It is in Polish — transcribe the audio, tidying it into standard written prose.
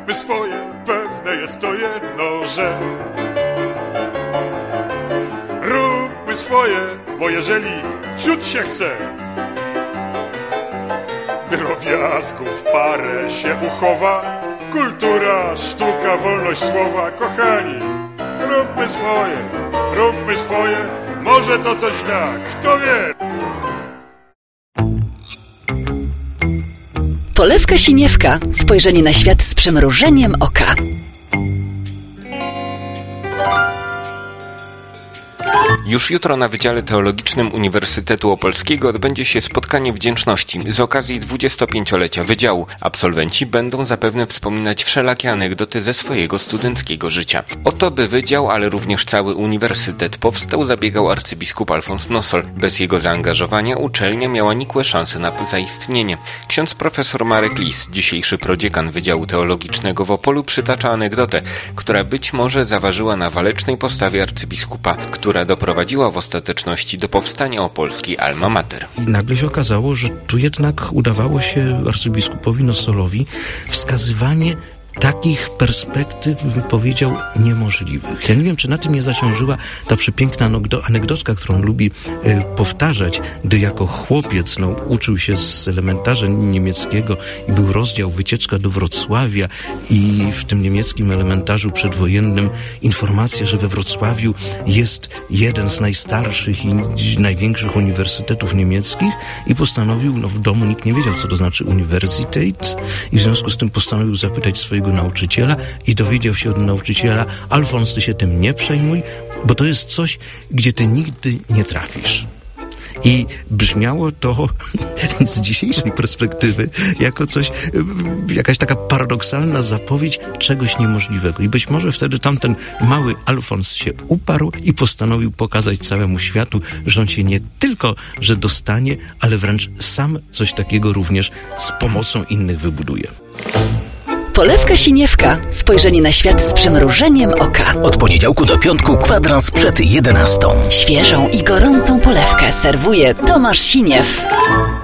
Róbmy swoje, pewne jest to jedno, że róbmy swoje, bo jeżeli ciut się chce, drobiazgów parę się uchowa. Kultura, sztuka, wolność słowa, kochani, róbmy swoje, może to coś da, kto wie. Polewka Siniewka. Spojrzenie na świat z przymrużeniem oka. Już jutro na Wydziale Teologicznym Uniwersytetu Opolskiego odbędzie się spotkanie wdzięczności z okazji 25-lecia Wydziału. Absolwenci będą zapewne wspominać wszelakie anegdoty ze swojego studenckiego życia. O to, by Wydział, ale również cały uniwersytet powstał, zabiegał arcybiskup Alfons Nosol. Bez jego zaangażowania uczelnia miała nikłe szanse na zaistnienie. Ksiądz profesor Marek Lis, dzisiejszy prodziekan Wydziału Teologicznego w Opolu, przytacza anegdotę, która być może zaważyła na walecznej postawie arcybiskupa, która doprowadziła w ostateczności do powstania opolskiej Alma Mater. I nagle się okazało, że tu jednak udawało się arcybiskupowi Nosolowi wskazywanie takich perspektyw, bym powiedział, niemożliwych. Ja nie wiem, czy na tym nie zasiążyła ta przepiękna anegdotka, którą lubi powtarzać, gdy jako chłopiec uczył się z elementarza niemieckiego i był rozdział wycieczka do Wrocławia i w tym niemieckim elementarzu przedwojennym informacja, że we Wrocławiu jest jeden z najstarszych i największych uniwersytetów niemieckich i postanowił, w domu nikt nie wiedział, co to znaczy Universität i w związku z tym postanowił zapytać swojego nauczyciela i dowiedział się od nauczyciela: Alfons, ty się tym nie przejmuj, bo to jest coś, gdzie ty nigdy nie trafisz. I brzmiało to z dzisiejszej perspektywy jako coś, jakaś taka paradoksalna zapowiedź czegoś niemożliwego. I być może wtedy tamten mały Alfons się uparł i postanowił pokazać całemu światu, że on się nie tylko, że dostanie, ale wręcz sam coś takiego również z pomocą innych wybuduje. Polewka Siniewka. Spojrzenie na świat z przymrużeniem oka. Od poniedziałku do piątku, kwadrans przed 11. Świeżą i gorącą polewkę serwuje Tomasz Siniew.